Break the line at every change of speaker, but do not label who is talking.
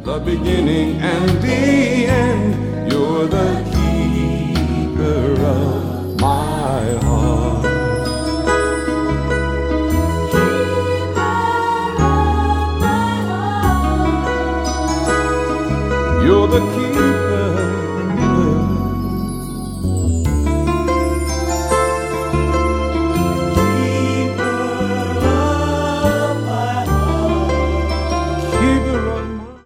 the beginning and the end. You're the keeper of my heart. Keeper of my heart. You're the keeper